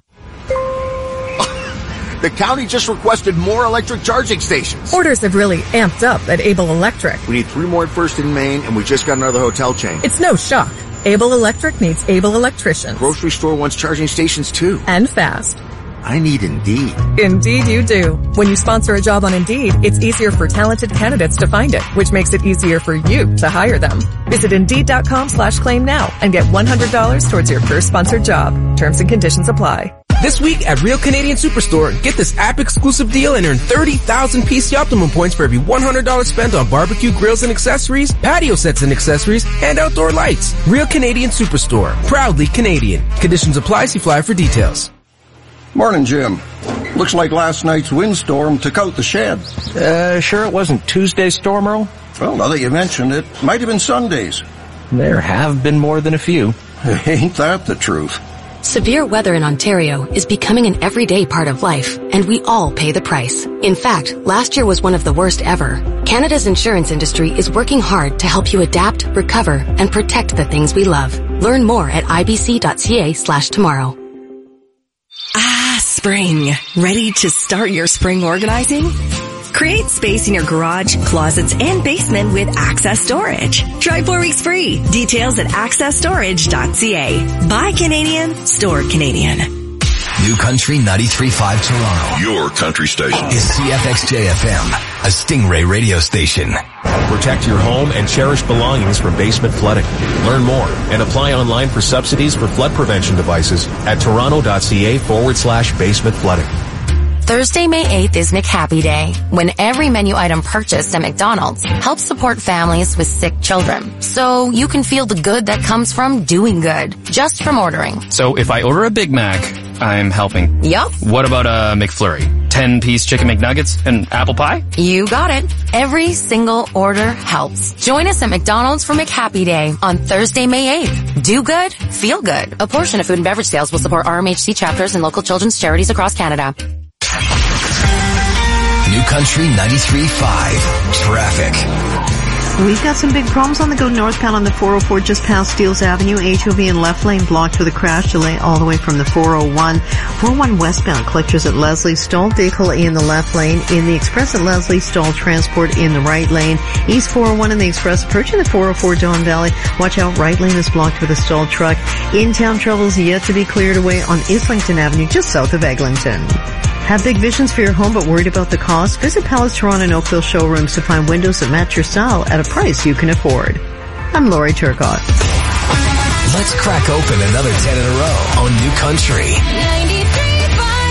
The county just requested more electric charging stations. Orders have really amped up at Able Electric. We need three more at First and Main, and we just got another hotel chain. It's no shock. Able Electric needs able electricians. Grocery store wants charging stations too. And fast. I need Indeed. Indeed you do. When you sponsor a job on Indeed, it's easier for talented candidates to find it, which makes it easier for you to hire them. Visit Indeed dot com slash claim now and get one hundred dollars towards your first sponsored job. Terms and conditions apply. This week at Real Canadian Superstore, get this app-exclusive deal and earn thirty thousand P C Optimum points for every one hundred dollars spent on barbecue grills and accessories, patio sets and accessories, and outdoor lights. Real Canadian Superstore. Proudly Canadian. Conditions apply. See flyer for details. Morning, Jim. Looks like last night's windstorm took out the shed. Uh, sure it wasn't Tuesday's storm, Earl? Well, now that you mentioned it, might have been Sunday's. There have been more than a few. Ain't that the truth? Severe weather in Ontario is becoming an everyday part of life, and we all pay the price. In fact, last year was one of the worst ever. Canada's insurance industry is working hard to help you adapt, recover, and protect the things we love. Learn more at I B C dot C A slash tomorrow. Ah, spring. Ready to start your spring organizing? Create space in your garage, closets, and basement with Access Storage. Try four weeks free. Details at access storage dot c a. Buy Canadian, store Canadian. New Country ninety-three point five Toronto. Your country station. Is C F X J F M, a Stingray radio station. Protect your home and cherish belongings from basement flooding. Learn more and apply online for subsidies for flood prevention devices at toronto dot c a forward slash basement flooding. Thursday, May eighth is McHappy Day, when every menu item purchased at McDonald's helps support families with sick children. So you can feel the good that comes from doing good, just from ordering. So if I order a Big Mac, I'm helping. Yup. What about a McFlurry? ten-piece chicken McNuggets and apple pie? You got it. Every single order helps. Join us at McDonald's for McHappy Day on Thursday, May eighth. Do good, feel good. A portion of food and beverage sales will support R M H C chapters and local children's charities across Canada. New Country ninety-three point five. Traffic. We've got some big problems on the go northbound on the four oh four just past Steeles Avenue. H O V in left lane blocked with a crash delay all the way from the four oh one. four oh one westbound collectors at Leslie. Stalled vehicle in the left lane. In the express at Leslie, stalled transport in the right lane. East four oh one in the express approaching the four oh four Don Valley. Watch out, right lane is blocked with a stalled truck. In-town troubles yet to be cleared away on Islington Avenue just south of Eglinton. Have big visions for your home but worried about the cost? Visit Palace Toronto and Oakville showrooms to find windows that match your style at a price you can afford. I'm Lori Turcott. Let's crack open another ten in a row on New Country ninety-three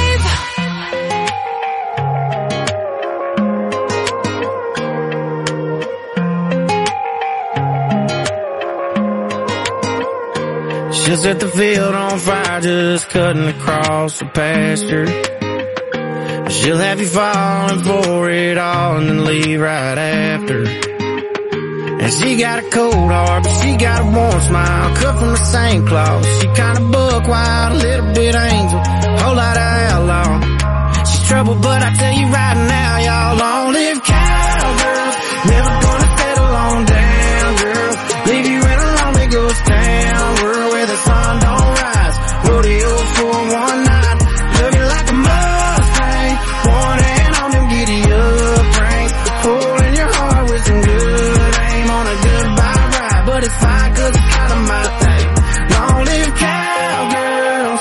point five. She'll set the field on fire just cutting across the pasture. She'll have you falling for it all and then leave right after. And she got a cold heart, but she got a warm smile, cut from the same cloth. She kinda buck wild, a little bit angel, whole lot of outlaw. She's trouble, but I tell you right now, y'all, long live cowgirls. Never gonna settle on down, girl. Leave you in a lonely ghost town, world where the sun don't rise. Rodeo for one night, love you like a Mustang. One hand on them giddy up reins, hole in your heart with some good aim on a goodbye ride. But it's fine cause it's kinda my thing. Long live cowgirls.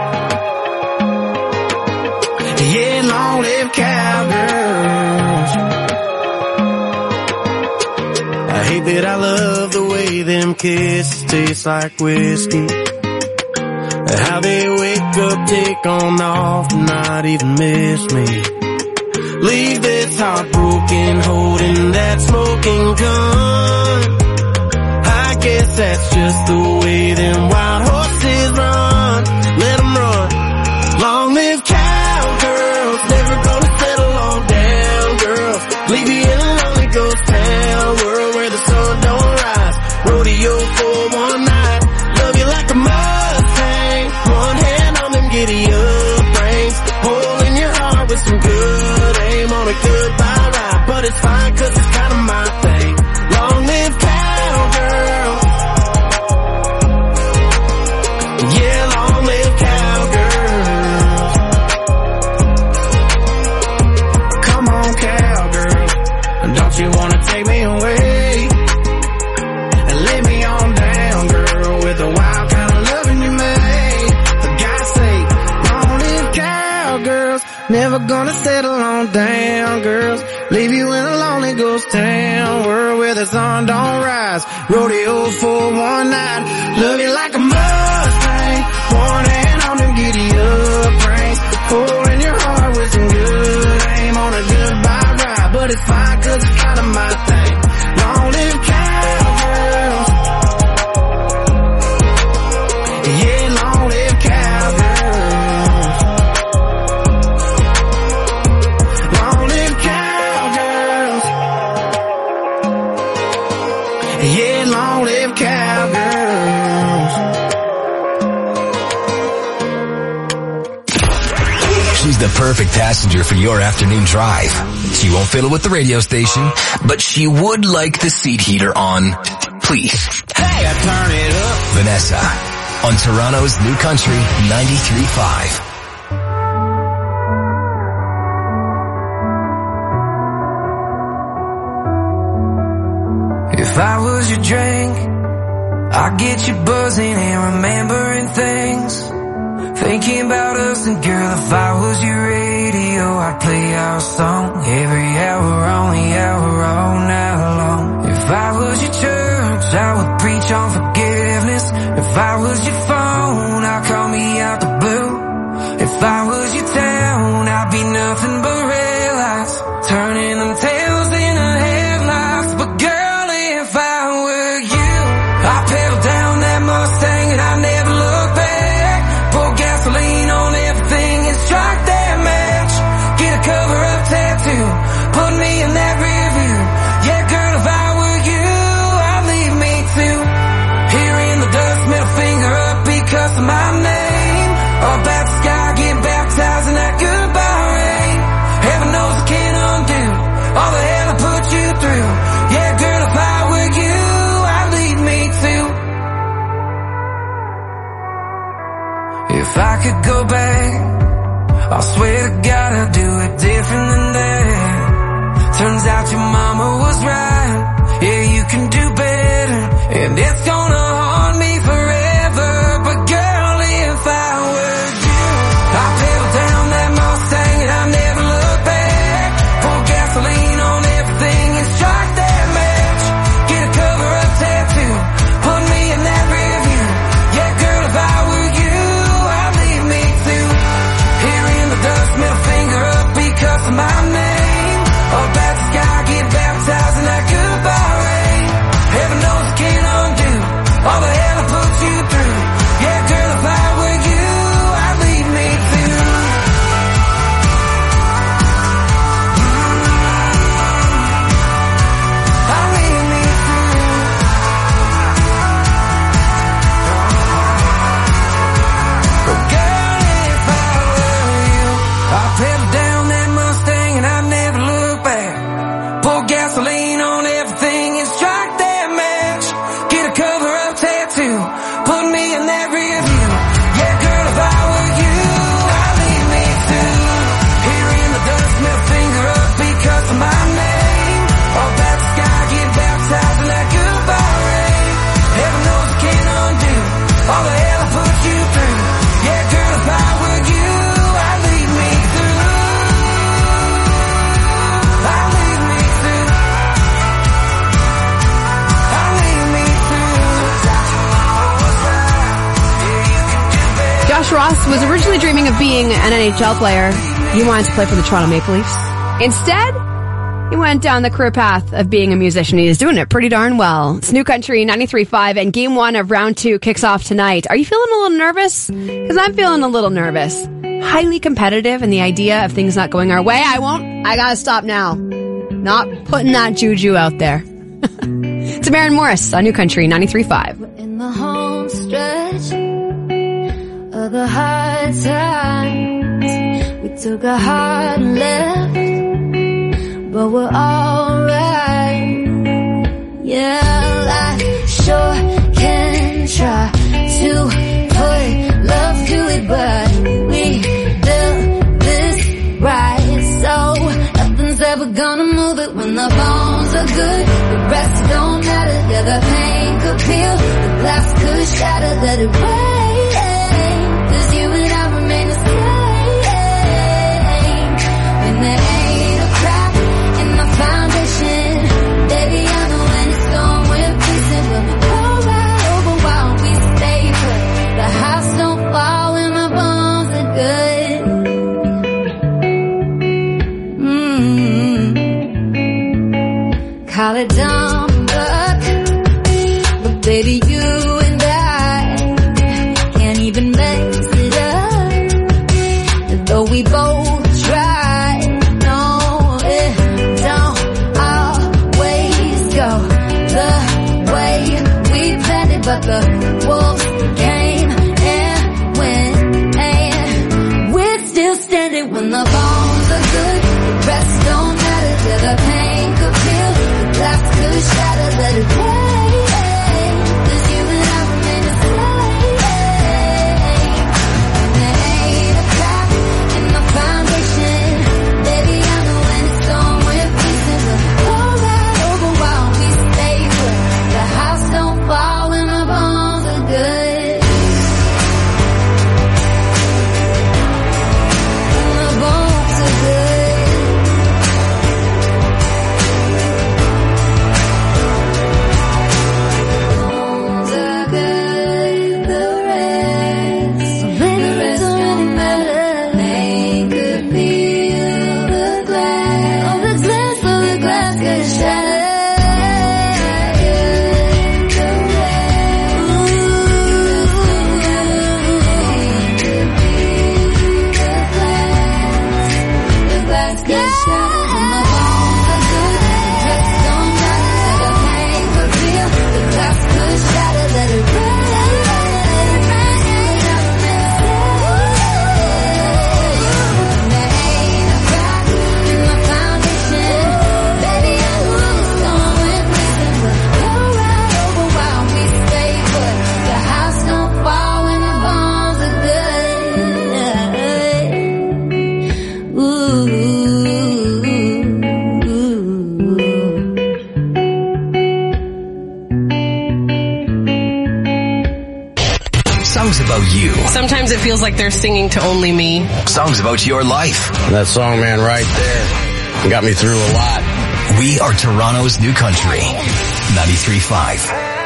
Yeah, long live cowgirls. I hate that I love the way them kisses taste like whiskey. How they wake up, take on off, and not even miss me. Leave this heart broken, holding that smoking gun. I guess that's just the way them wild horses run. Let them run. Long live cowgirls, never gonna settle on down, girls. Leave you in a lonely ghost town, world where the sun don't rise. Rodeo for one night, love you like a Mustang. One hand on them giddy up reins, hole in your heart with some good aim on a goodbye ride. But it's fine cause it's kinda my thing. Long live cowgirls. Yeah, long live cowgirls. Come on cowgirl, don't you wanna take me away and lay me on down, girl, with the wild kind of loving you made. For God's sake, long live cowgirls. Never gonna settle on down, girls. Leave you in a lonely ghost town, world where the sun don't rise. Rodeo for one night, love you like a Mustang. One hand on them giddy up reins, hole in your heart with some good aim on a goodbye ride. But it's fine cause it's kinda my thing. Long live cowgirls. Yeah, long live cowgirls. Long live cowgirls. Yeah, long live cowgirls. She's the perfect passenger for your afternoon drive. She won't fiddle with the radio station, but she would like the seat heater on. Please. Hey, I turn it up. Vanessa on Toronto's New Country ninety-three point five. If I was your drink, I'd get you buzzing and remembering things. Thinking about us, and girl, if I was your radio, I'd play our song every hour on the hour all night long. If I was your church, I would preach on forgiveness. If I was your phone, I'd call me out the blue. If I was your town, I'd be numb If I could go back, I swear to God I'd do it different than that. Turns out your mama was right. Yeah, you can do better, and it's gonna haunt me forever. But girl, if I were you, I'd pedal down that Mustang and I'd never look back. Pour gasoline on everything and strike that match. Get a cover-up tattoo, put me in that rear view. Yeah, girl, if I were you, I'd leave me too. Here in the dust, middle finger up because of my name. Up at the sky, get baptized in that goodbye rain. Heaven knows I can't undo all the hell I put you through. Yeah, girl, if I were you, I'd leave me too. I'd leave me too. But girl, if I were you, I'd pedal down that Mustang and I'd never look back. Pour gasoline on everything and strike that match. Get a cover-up tattoo, put me in that rear view. Yeah, girl, if I were you, I'd leave me too. Here in the dust, middle finger up because of my name. Up at the sky, get baptized in that goodbye rain. Heaven knows I can't undo all the hell I put you through. Yeah, girl, if I were you, I'd leave me through. I'd leave me through. I'd leave me through. Josh Ross was originally dreaming of being an N H L player. He wanted to play for the Toronto Maple Leafs. Instead, he went down the career path of being a musician. He's doing it pretty darn well. It's New Country ninety-three point five, and game one of round two kicks off tonight. Are you feeling a little nervous? Because I'm feeling a little nervous. Highly competitive, and the idea of things not going our way. I won't. I gotta stop now. Not putting that juju out there. It's Maren Morris on New Country ninety-three point five. In the home stretch of the hard times, we took a hard left, but we're alright. Yeah, I sure can try to put love to it, but we built this right, so nothing's ever gonna move it. When the bones are good, the rest don't matter. Yeah, the pain could peel, the glass could shatter, let it rain, 'cause you and I remain the same. When there ain't a crack in my foundation, baby, I know when it's gone, we're facing, but we go right over while we stay put. The house don't fall when my bones are good. Mm-hmm. Call it dumb luck, but baby, you and I can't even mess it up. Though we both try, no, it don't always go the way we planned it, but the wolves came and went, and we're still standing. When the bones are good, the rest don't matter. Yeah, the pain could peel, the glass could shatter, let it rain, 'cause you and I remain the same. And there ain't a crack in my foundation, baby, I know when it's gone, we're facing, but go right over while we stay put. The house don't fall when my bones are good. Songs about you. Sometimes it feels like they're singing to only me. Songs about your life. That song, man, right there got me through a lot. We are Toronto's new country. ninety-three point five.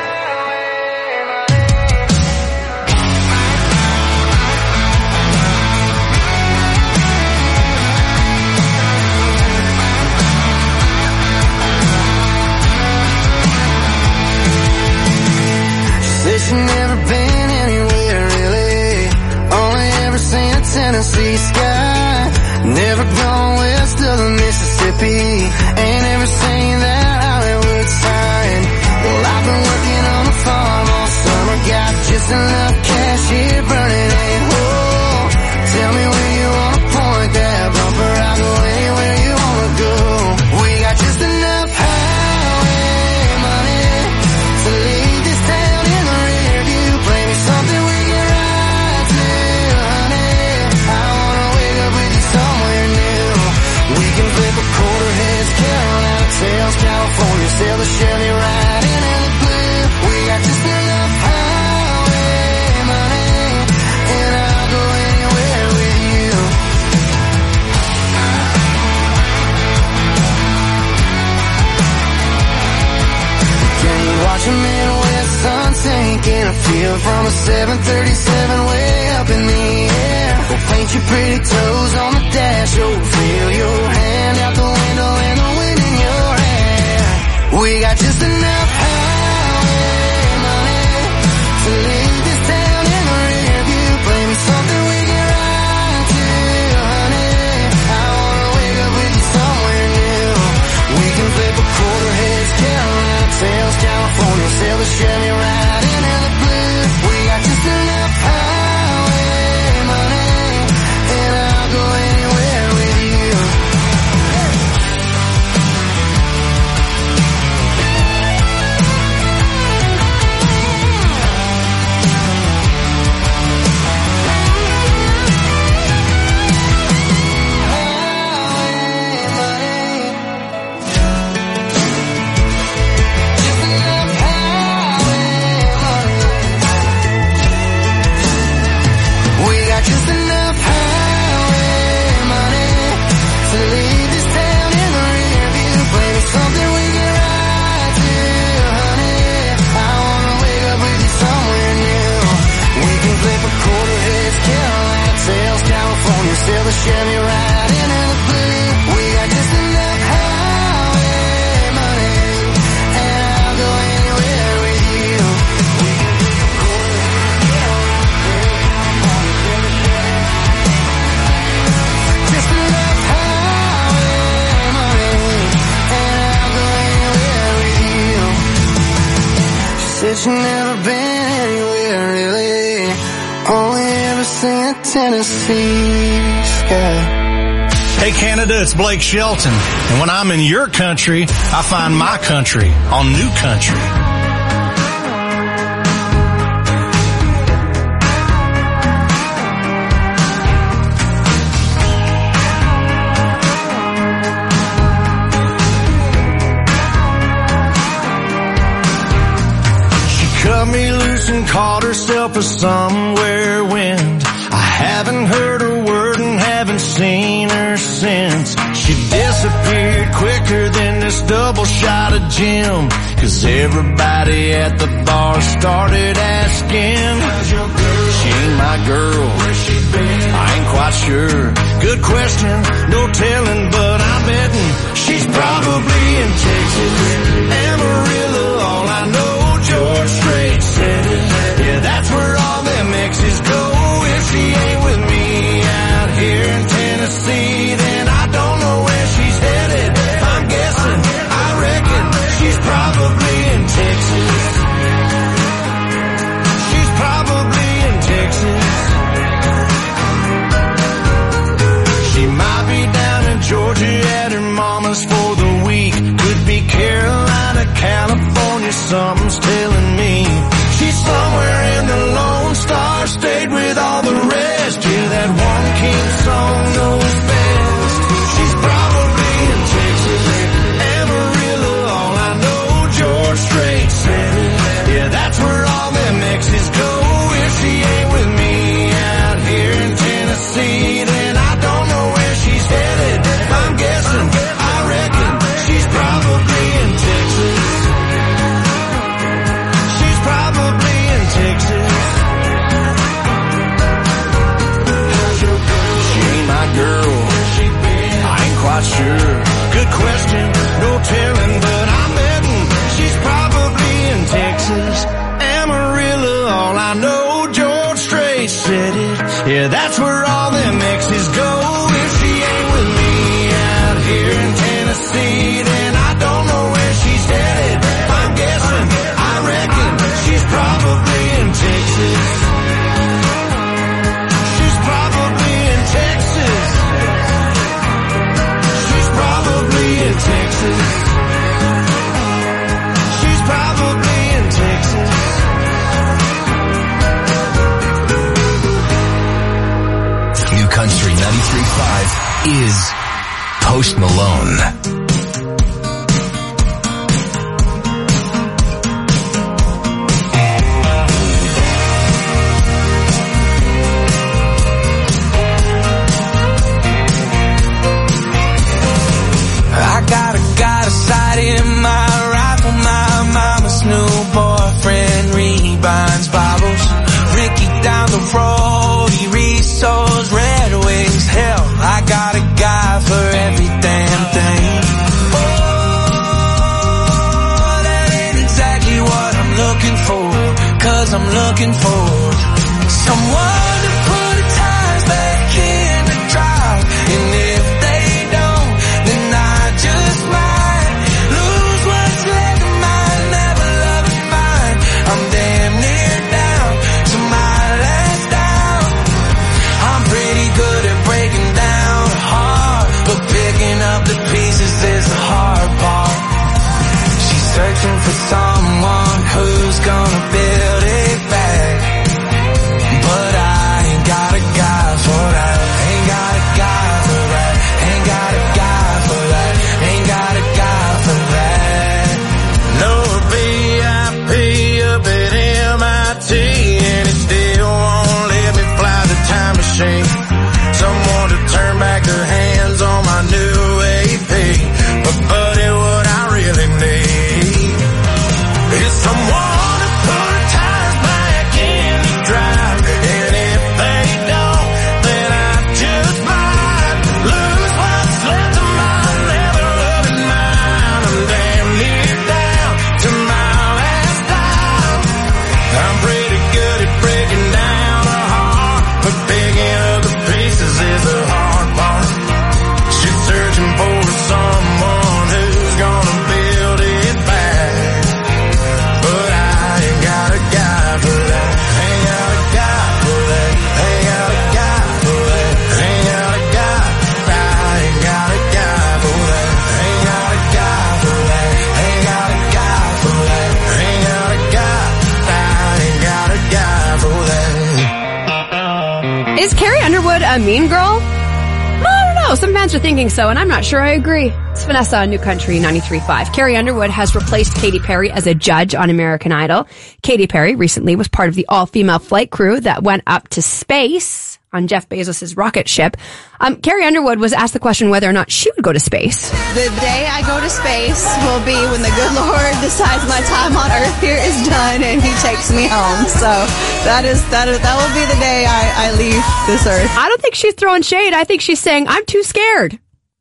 She's never been anywhere really, only ever seen a Tennessee sky. Never gone west of the Mississippi, ain't ever seen that Hollywood sign. Well, I've been working on the farm all summer, got just enough cash here burning a hole. Tell me where you wanna point that bumper, I'll go anywhere you wanna go. We got just enough highway money to leave this town in the rear view. Play me something we can ride to, honey. I wanna wake up with you somewhere new. We can flip a quarter heads, Carolina tails, California, sail the Chevy right into the blue. We got just enough highway money, and I'll go anywhere with you. Can you watch a Midwest sun sink in a field from a seven thirty-seven way up in the air? We'll paint your pretty toes on the dash, oh, feel your hand out the window and the wind in your hair. We got just enough highway money to leave this town in the rear view. Play me something we can ride to, honey. I wanna wake up with you somewhere new. We can flip a quarter heads, Carolina tails, California, sail the Chevy right into the blue. We got just enough highway money, and I'll go anywhere with you. We got just enough highway money to leave this town in the rear view. Play me something we can ride to, honey. I wanna wake up with you somewhere new. We can flip a quarter heads, Carolina tails, California, sail the Chevy right into the blue. We got just enough highway money, and I'll go anywhere with you. We can flip a quarter heads, just enough highway money, and I'll go anywhere with you. She said she's never been anywhere really, only ever seen a Tennessee sky. Hey Canada, it's Blake Shelton, and when I'm in your country, I find my country on New Country. Cut me loose and caught herself a somewhere wind. I haven't heard a word and haven't seen her since. She disappeared quicker than this double shot of gin, 'cause everybody at the bar started asking, she ain't my girl, where's she been? I ain't quite sure. Good question, no telling, but I'm betting she's probably in Texas, Amarillo, all I know. George Strait said it. Yeah, that's where all them exes go. If she ain't with me out here in Tennessee, then I don't know where she's headed. I'm guessing, I reckon she's probably in Texas. She's probably in Texas. She might be down in Georgia at her mama's for the week. Could be Carolina, California, something's telling me. She's somewhere in the Lone Star State with all the rest. Yeah, that one king song knows best. She's probably in Texas, Amarillo, all I know. George Strait said it. Yeah, that's where all them exes go. If she ain't with Texas. Amarillo, all I know, George Strait said it. Yeah, that's where all them exes go. If she ain't with me out here in Tennessee, then I don't know where she's headed. I'm guessing, I reckon she's probably in Texas. She's probably in Texas. She's probably in Texas. She's probably in Texas. New Country ninety-three point five is Post Malone. I got a, got a sight in my rifle, my mama's new boyfriend rebinds Bibles. Ricky down the road, he reads those Red Wings. Hell, I got a guy for every damn thing. Oh, that ain't exactly what I'm looking for, cause I'm looking for someone to put the tires back in the drive. And if they don't, then I just might lose what's left of mine. Never love it fine. I'm damn near down to my last down. I'm pretty good at breaking down a heart, but picking up the pieces is the hard part. She's searching for someone who's gonna build it back, but I ain't got a guy for that. Ain't got a guy for that. Ain't got a guy for that. Ain't got a guy for that. No V I P up at M I T, and it still won't let me fly the time machine. Someone to turn back their hands on my new A P. But buddy, what I really need is someone to put the tires back in the drive. And if they don't, then I just might lose what's left of my never loving mind. I'm damn near down to my last dime. I'm pretty good at breaking down a heart, but picking up the pieces is the hard part. She's searching for someone who's gonna build it back, but I ain't got a guy for that. Ain't got a guy for that. Ain't got a guy for that. Ain't got a guy. I ain't got a guy for that. Ain't got a guy for that. Ain't got a guy for that. Ain't got a guy. I ain't got a guy for that. Is Carrie Underwood a mean girl? I don't know. Some fans are thinking so, and I'm not sure I agree. It's Vanessa on New Country ninety-three point five. Carrie Underwood has replaced Katy Perry as a judge on American Idol. Katy Perry recently was part of the all-female flight crew that went up to space on Jeff Bezos' rocket ship. Um, Carrie Underwood was asked the question whether or not she would go to space. The day I go to space will be when the good Lord decides my time on Earth here is done and He takes me home. So that is that is that will be the day I, I leave this Earth. I don't think she's throwing shade. I think she's saying, I'm too scared.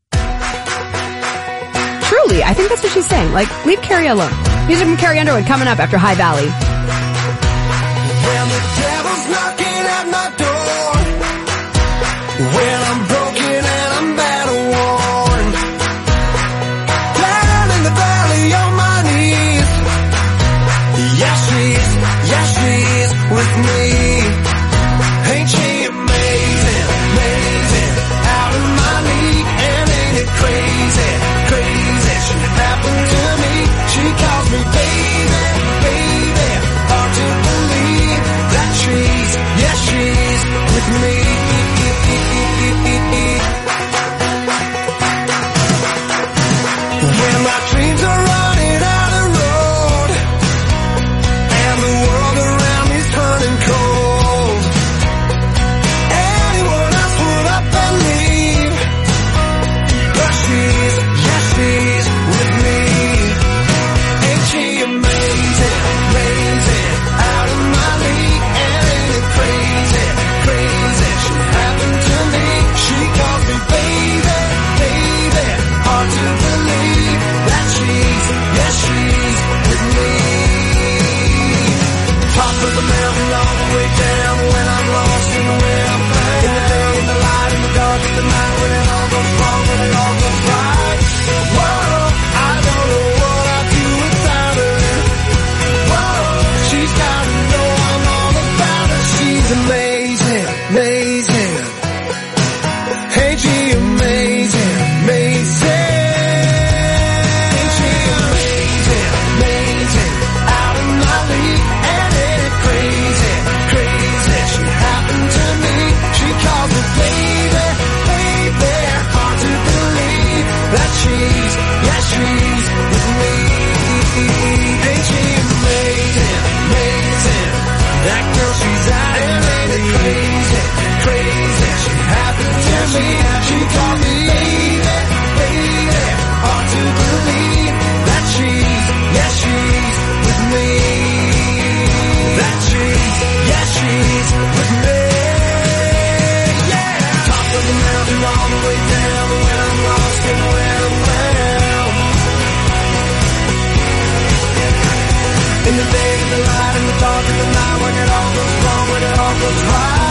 Truly, I think that's what she's saying. Like, leave Carrie alone. Music from Carrie Underwood coming up after High Valley. When the devil's knocking at my door, when I'm broken and I'm battle worn, down in the valley on my knees, yeah she's, yeah she's with me. Ain't she amazing, amazing, out of my league, and ain't it crazy, crazy, she happened to me, she calls me baby, baby, hard to believe that she's, yeah she's with me. the mountain all the way down when I'm lost in the way I'm found. In the day, in the light, in the dark, in the night, when it all goes wrong, when it all goes right. Whoa, I don't know what I'd do without her. Whoa, she's gotta know I'm all about her. She's amazing, amazing. Ain't she amazing, amazing? Ain't she amazing, amazing? Out of my league, and ain't it crazy, crazy? She happened to me. She calls me baby, baby. Hard to believe that she's, yeah, she's with me. Ain't she amazing, amazing? That girl, she's out, and ain't it crazy, crazy? She happened to me. She called me baby, baby. Hard to believe that she's, yeah, she's with me. That she's, yeah, she's with me. Yeah. Top of the mountain all the way down when I'm lost and where I'm found. In the day, in the light, in the dark, in the night, when it all goes wrong, when it all goes right.